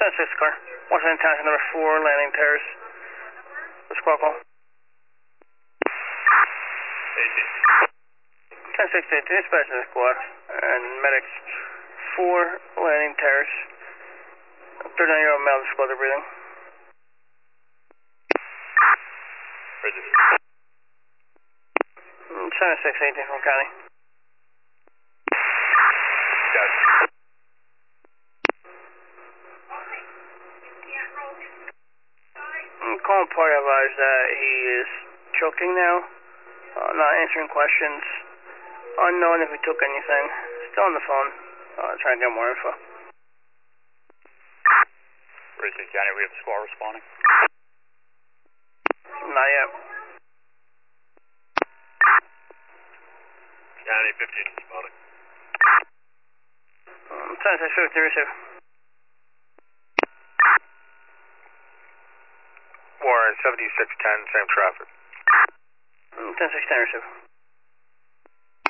6 car. Washington Township number 4, landing terrace. The squad call. 10-6 to dispatch in the squad. And medics 4, landing terrace. 39-year-old male disclosure breathing. Center 618 from county. Got it. Calling party advised that he is choking now, not answering questions, unknown if he took anything. Still on the phone, trying to get more info. Richland County, we have the squad responding. Not yet. County 15 responding. 10-6-50, receive. Warren 7610, same traffic. 10-6-10, receive.